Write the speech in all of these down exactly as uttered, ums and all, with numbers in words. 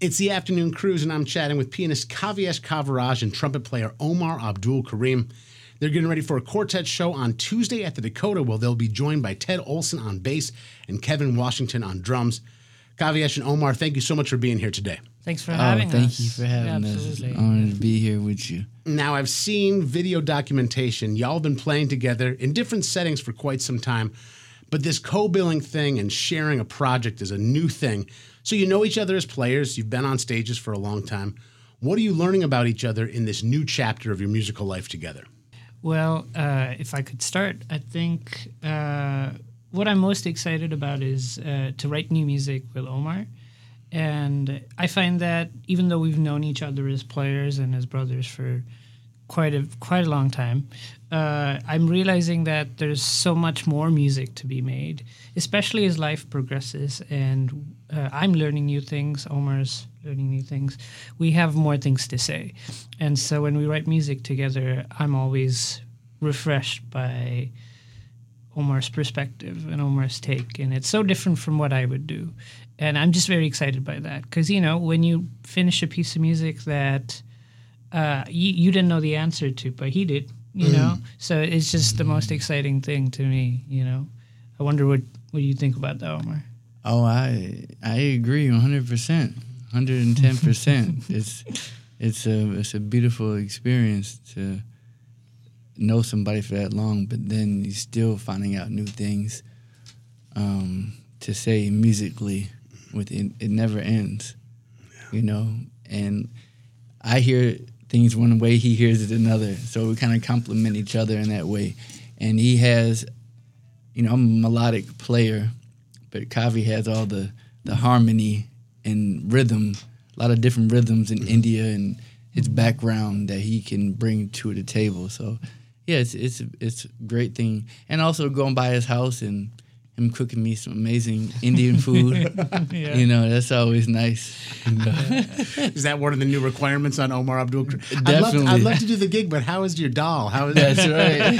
It's the Afternoon Cruise, and I'm chatting with pianist Kavyesh Kaviraj and trumpet player Omar Abdul Karim. They're getting ready for a quartet show on Tuesday at the Dakota, where they'll be joined by Ted Olson on bass and Kevin Washington on drums. Kavyesh and Omar, thank you so much for being here today. Thanks for having oh, thank us. you for having yeah, us. absolutely. It's an honor to be here with you. Now, I've seen video documentation. Y'all have been playing together in different settings for quite some time, but this co-billing thing and sharing a project is a new thing. So you know each other as players. You've been on stages for a long time. What are you learning about each other in this new chapter of your musical life together? Well, uh, if I could start, I think uh, what I'm most excited about is uh, to write new music with Omar. And I find that even though we've known each other as players and as brothers for quite a quite a long time, uh, I'm realizing that there's so much more music to be made, especially as life progresses. And uh, I'm learning new things. Omar's learning new things. We have more things to say. And so when we write music together, I'm always refreshed by Omar's perspective and Omar's take. And it's so different from what I would do. And I'm just very excited by that. Because, you know, when you finish a piece of music that uh, you, you didn't know the answer to, but he did, you mm. know? So it's just the most exciting thing to me, you know? I wonder what, what you think about that, Omar. Oh, I I agree one hundred percent. one hundred ten percent. It's it's a it's a beautiful experience to know somebody for that long, but then you're still finding out new things um, to say musically. With it, it never ends, yeah. you know. And I hear things one way, he hears it another. So we kind of complement each other in that way. And he has, you know, I'm a melodic player, but Kavi has all the the harmony and rhythm, a lot of different rhythms in India and his background that he can bring to the table. So, yeah, it's it's it's a great thing. And also going by his house and him cooking me some amazing Indian food. yeah. You know, that's always nice. Is that one of the new requirements on Omar Abdul Karim? Definitely. I'd love, to, I'd love to do the gig, but how is your doll? How is That's right.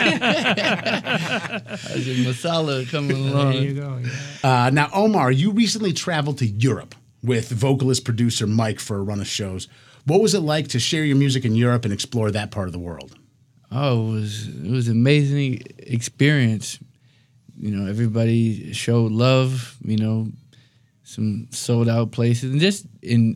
How's your masala coming along? There you go, yeah. Uh, now, Omar, you recently traveled to Europe with vocalist-producer Mike for a run of shows. What was it like to share your music in Europe and explore that part of the world? Oh, it was it was an amazing experience. You know, everybody showed love, you know, some sold out places, and just in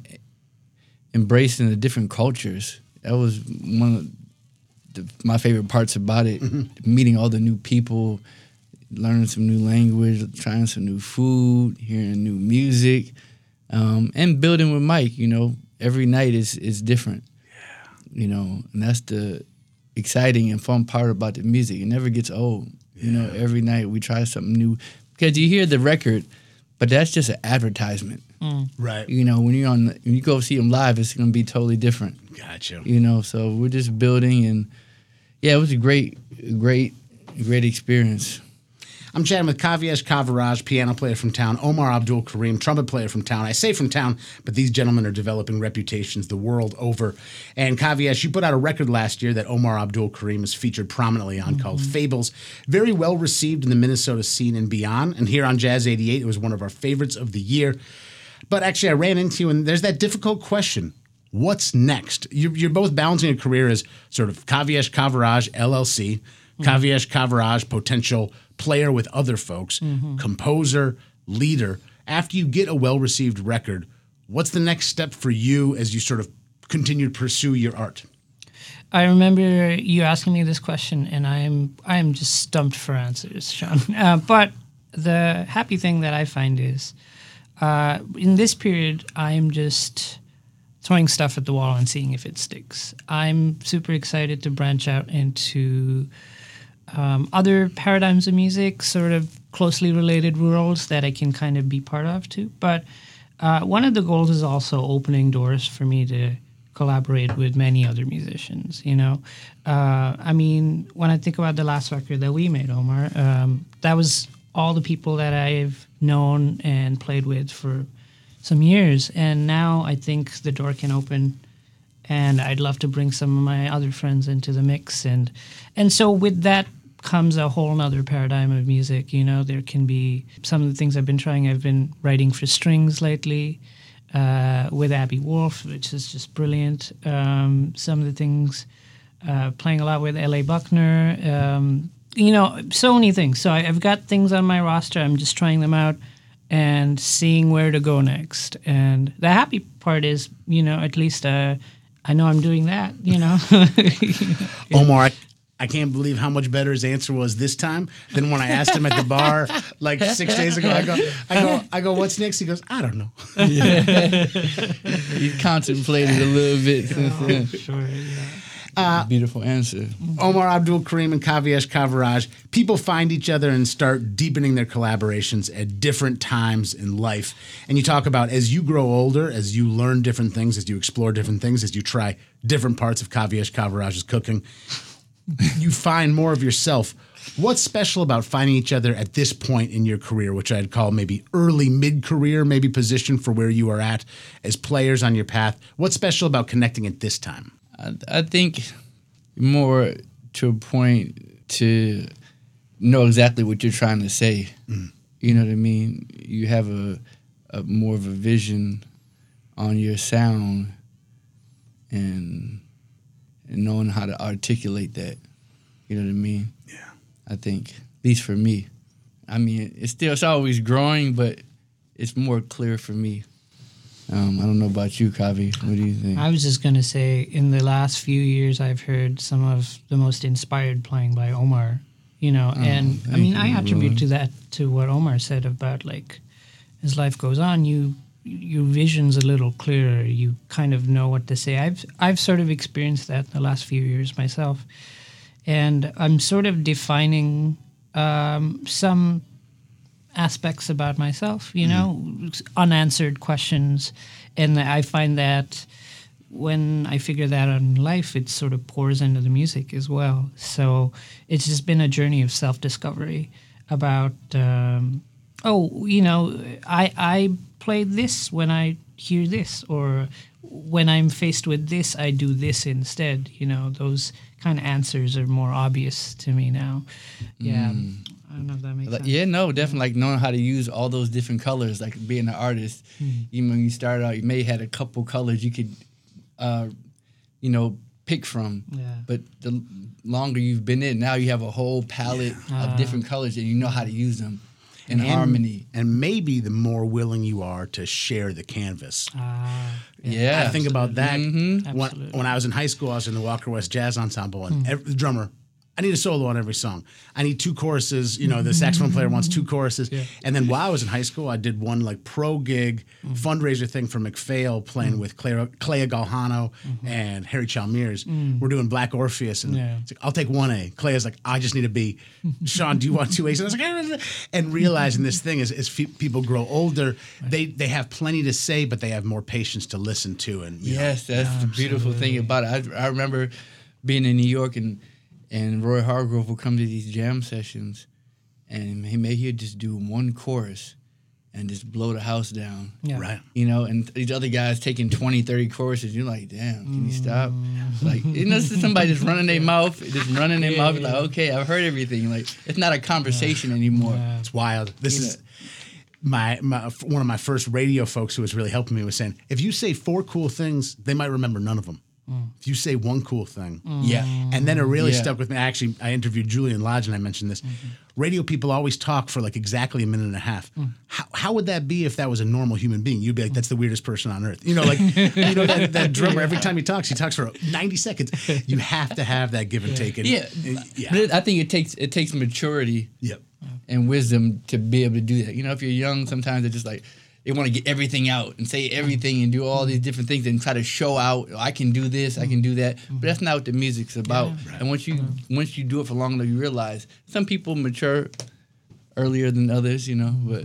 embracing the different cultures. That was one of the, my favorite parts about it, mm-hmm. meeting all the new people, learning some new language, trying some new food, hearing new music, um, and building with Mike, you know. Every night is, is different, yeah. you know, and that's the exciting and fun part about the music. It never gets old. You know, every night we try something new. Because you hear the record, but that's just an advertisement. Mm. Right. You know, when you're on, when you go see them live, it's going to be totally different. Gotcha. You know, so we're just building, and yeah, it was a great, great, great experience. I'm chatting with Kavyesh Kaviraj, piano player from town, Omar Abdul Karim, trumpet player from town. I say from town, but these gentlemen are developing reputations the world over. And Kavyesh, you put out a record last year that Omar Abdul Karim is featured prominently on mm-hmm. called Fables. Very well received in the Minnesota scene and beyond. And here on Jazz eighty-eight, it was one of our favorites of the year. But actually, I ran into you, and there's that difficult question. What's next? You're, you're both balancing a career as sort of Kavyesh Kaviraj, L L C, mm-hmm. Kavyesh Kaviraj, potential player with other folks, mm-hmm. composer, leader. After you get a well-received record, what's the next step for you as you sort of continue to pursue your art? I remember you asking me this question, and I'm I'm just stumped for answers, Sean. Uh, but the happy thing that I find is, uh, in this period, I'm just throwing stuff at the wall and seeing if it sticks. I'm super excited to branch out into Um, other paradigms of music, sort of closely related worlds that I can kind of be part of too. But uh, one of the goals is also opening doors for me to collaborate with many other musicians, you know. Uh, I mean, when I think about the last record that we made, Omar, um, that was all the people that I've known and played with for some years. And now I think the door can open, and I'd love to bring some of my other friends into the mix. And and so with that comes a whole nother paradigm of music. You know, there can be some of the things I've been trying. I've been writing for strings lately. uh, with Abby Wolf, which is just brilliant. Um, some of the things, uh, playing a lot with L A Buckner, um, you know, so many things. So I, I've got things on my roster. I'm just trying them out and seeing where to go next. And the happy part is, you know, at least uh, I know I'm doing that, you know. Omar, I, I can't believe how much better his answer was this time than when I asked him at the bar like six days ago. I go, I go, I go, what's next? He goes, I don't know. Yeah. He's contemplated a little bit since then. Sure, yeah. Uh, Beautiful answer. Omar Abdul Karim and Kavyesh Kavaraj, people find each other and start deepening their collaborations at different times in life. And you talk about as you grow older, as you learn different things, as you explore different things, as you try different parts of Kavyesh Kavaraj's cooking, you find more of yourself. What's special about finding each other at this point in your career, which I'd call maybe early mid-career, maybe position for where you are at as players on your path? What's special about connecting at this time? I, I think more to a point to know exactly what you're trying to say. Mm. You know what I mean? You have a, a more of a vision on your sound and, and knowing how to articulate that. You know what I mean? Yeah. I think, at least for me. I mean, it's still it's always growing, but it's more clear for me. Um, I don't know about you, Kavi. What do you think? I was just going to say, in the last few years, I've heard some of the most inspired playing by Omar, you know, Oh, and I thank mean, you, I attribute Lord. to that, to what Omar said about, like, as life goes on, you your vision's a little clearer. You kind of know what to say. I've I've sort of experienced that the last few years myself, and I'm sort of defining um, some aspects about myself, you know, mm. unanswered questions. And I find that when I figure that out in life, it sort of pours into the music as well. So it's just been a journey of self-discovery about, um, oh, you know, I, I play this when I hear this, or when I'm faced with this, I do this instead. You know, those kind of answers are more obvious to me now. Yeah. Mm. I don't know if that makes like, sense. Yeah, no, definitely. Like knowing how to use all those different colors, like being an artist. Mm-hmm. Even when you started out, you may have had a couple colors you could, uh, you know, pick from. Yeah. But the longer you've been in, now you have a whole palette yeah. of uh, different colors, and you know how to use them in and, harmony. And maybe the more willing you are to share the canvas. Uh, yeah. yeah. I think about that. Mm-hmm. When, when I was in high school, I was in the Walker West Jazz Ensemble, and mm. every, the drummer, I need a solo on every song. I need two choruses. You know, the saxophone player wants two choruses. Yeah. And then while I was in high school, I did one like pro gig mm-hmm. fundraiser thing for McPhail, playing mm-hmm. with Clea, Clea Galhano mm-hmm. and Harry Chalmers. Mm-hmm. We're doing Black Orpheus, and yeah. it's like, I'll take one A. Clea's like, I just need a B. Sean, do you want two A's? And I was like, ah. And realizing this thing is, as f- people grow older, right. they they have plenty to say, but they have more patience to listen to. And you yes, know, that's yeah, the beautiful absolutely. thing about it. I, I remember being in New York and. And Roy Hargrove will come to these jam sessions, and he may he'd just do one chorus and just blow the house down. Yeah. Right. You know, and these other guys taking twenty, thirty choruses. You're like, damn, can you stop? Mm. Like, you know, somebody just running their mouth, just running their yeah, mouth. Yeah. Like, okay, I've heard everything. Like, it's not a conversation yeah. anymore. Yeah. It's wild. This you is... Know. My, my one of my first radio folks who was really helping me was saying, if you say four cool things, they might remember none of them. Mm. If you say one cool thing. Mm. Yeah. And then it really yeah. stuck with me. I actually, I interviewed Julian Lodge and I mentioned this. Mm-hmm. Radio people always talk for like exactly a minute and a half. Mm. How, how would that be if that was a normal human being? You'd be like, that's the weirdest person on earth. You know, like, you know, that, that drummer, every time he talks, he talks for ninety seconds. You have to have that give and yeah. take. And, yeah. and, yeah. But it, I think it takes, it takes maturity yep. and wisdom to be able to do that. You know, if you're young, sometimes it's just like, they want to get everything out and say everything and do all these different things and try to show out, I can do this, I can do that. But that's not what the music's about. Yeah, right. And once you mm-hmm. once you do it for long enough, you realize some people mature earlier than others, you know. But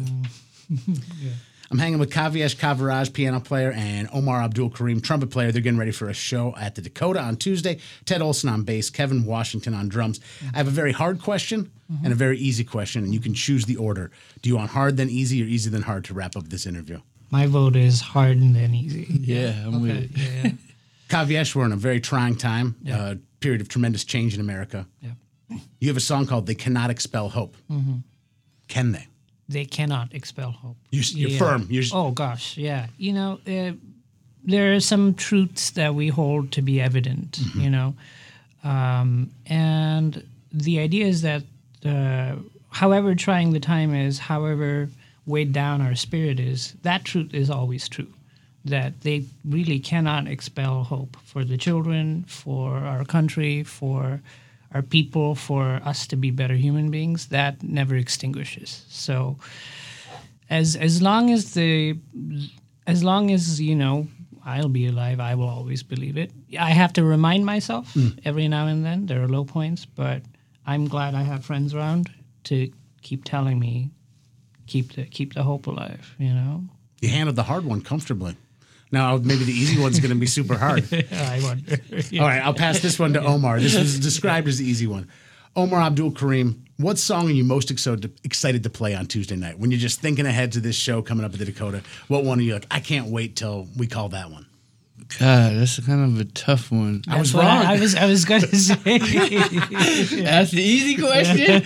yeah. I'm hanging with Kavyesh Kavaraj, piano player, and Omar Abdul Karim, trumpet player. They're getting ready for a show at the Dakota on Tuesday. Ted Olson on bass, Kevin Washington on drums. Mm-hmm. I have a very hard question mm-hmm. and a very easy question, and you can choose the order. Do you want hard then easy or easy then hard to wrap up this interview? My vote is hard and then easy. Yeah, I'm okay. with it. Yeah, yeah. Kavyesh, we're in a very trying time, a yeah. uh, period of tremendous change in America. Yeah. You have a song called They Cannot Expel Hope. Mm-hmm. Can they? they cannot expel hope. You're, you're Yeah. firm. You're, Oh gosh, yeah. You know, uh, there are some truths that we hold to be evident. Mm-hmm. You know, um, and the idea is that, uh, however trying the time is, however weighed down our spirit is, that truth is always true. That they really cannot expel hope for the children, for our country, for our people, for us to be better human beings. That never extinguishes. So, as as long as the, as long as you know, I'll be alive, I will always believe it. I have to remind myself Mm. every now and then. There are low points, but I'm glad I have friends around to keep telling me, keep the keep the hope alive. You know. you handled the hard one comfortably. Now, maybe the easy one's going to be super hard. I wonder. All right, I'll pass this one to Omar. This was described as the easy one. Omar Abdul Karim, what song are you most excited excited to play on Tuesday night? When you're just thinking ahead to this show coming up at the Dakota, what one are you like, I can't wait till we call that one? God, that's kind of a tough one. I was That's what wrong. I, I was I was gonna say. That's the easy question.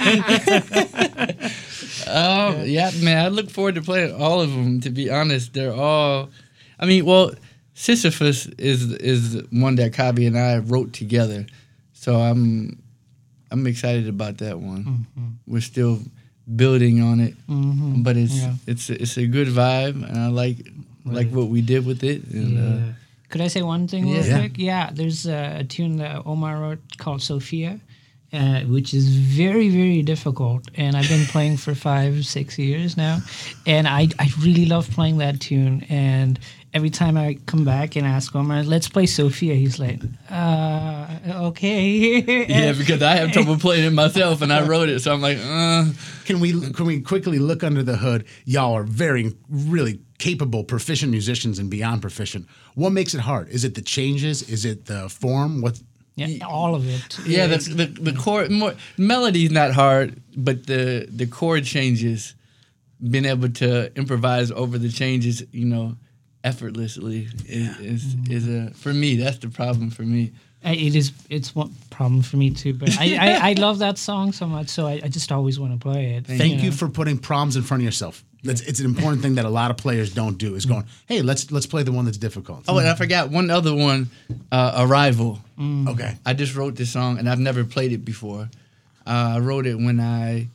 um, yeah, man, I look forward to playing all of them. To be honest, they're all. I mean, well, Sisyphus is is one that Kavi and I wrote together, so I'm I'm excited about that one. Mm-hmm. We're still building on it, Mhm. but it's Yeah. it's it's a good vibe, and I like like what we did with it. And, uh, Yeah. Could I say one thing real Yeah. quick? Yeah, there's a, a tune that Omar wrote called Sophia, uh, which is very, very difficult. And I've been playing for five, six years now. And I, I really love playing that tune. And every time I come back and ask Omar, let's play Sophia, he's like, uh, okay. yeah, because I have trouble playing it myself, and I wrote it, so I'm like, uh. Can we can we quickly look under the hood? Y'all are very, really capable, proficient musicians and beyond proficient. What makes it hard? Is it the changes? Is it the form? What? Yeah, all of it. Yeah, the It's- the, the chord more melody's not hard, but the the chord changes, being able to improvise over the changes, you know, effortlessly is is, is a for me that's the problem for me. I- It is. It's one problem for me too. But I, I, I love that song so much, so I, I just always want to play it. Thank you know. for putting proms in front of yourself. That's, it's an important thing that a lot of players don't do. Is going, hey, let's let's play the one that's difficult. Oh, and I forgot one other one, uh, Arrival. Okay. I just wrote this song, and I've never played it before. Uh, I wrote it when I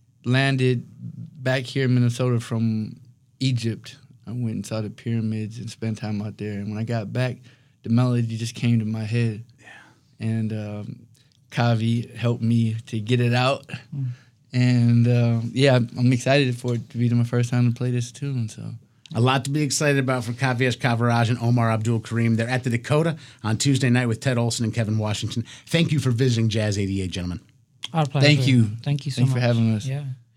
landed back here in Minnesota from Egypt. I went and saw the pyramids and spent time out there. And when I got back, the melody just came to my head. Yeah. And um, Kavi helped me to get it out. Mm. And uh, yeah, I'm excited for it to be my first time to play this tune. So. A lot to be excited about for Kavyesh Kavaraj and Omar Abdul Karim. They're at the Dakota on Tuesday night with Ted Olson and Kevin Washington. Thank you for visiting Jazz eighty-eight, gentlemen. Our pleasure. Thank you. Thank you so Thanks much. for having us. Yeah.